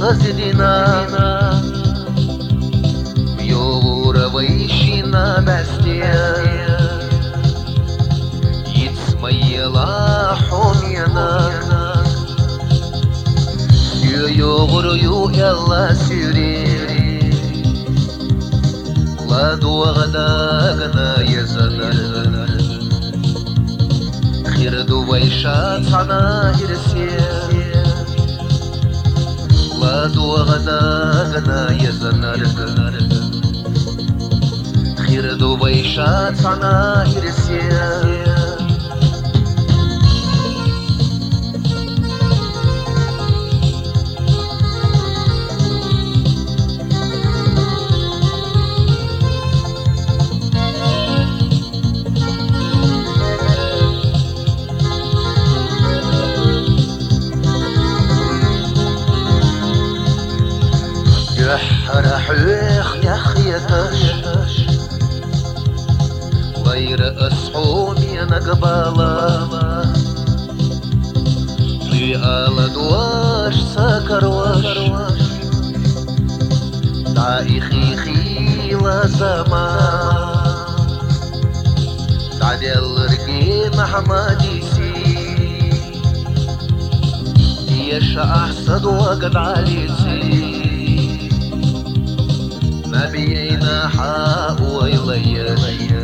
غزلنا يور ويشينا بستيا يتسميلا حمينا يغر يلا سيري لا دوغداغنا يزنر خير دويشات عنا يرسيا لا دوغداغنا يزنر خير دويشات عنا يرسيا رح يخيتش غير أصحومي نقبالا في آل دواش سكروش دعي خيخي لزمان تعدل رقي محمدي سي يشا أحسد وقد علي سي ما بينا حق ويليش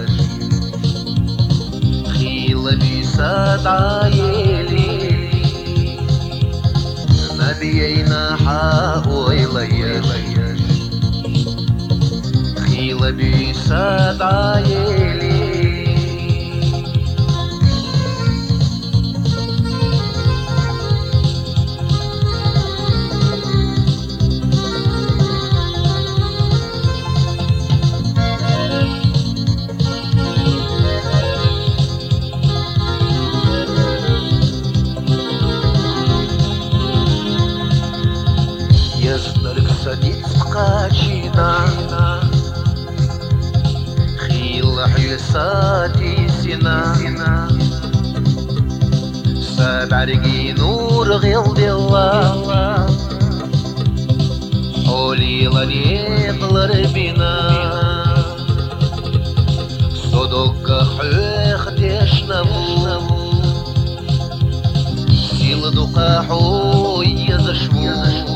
خيل بيساد عايلي ما بينا حق ويليش خيل بيساد عايلي قاچينا خيل حيساتي سنا سبع رقي نور غيظ الله حولي لنيق لربنا صدق حيخ تشنبو سيل دقاحو يزشمو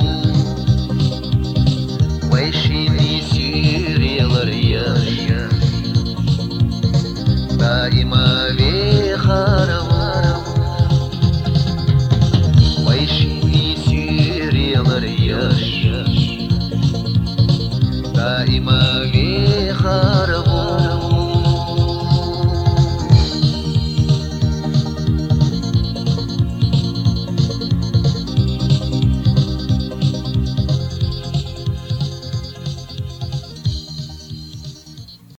ويشيني سيري الرياش دائما بخارو ويشيني سيري الرياش دائما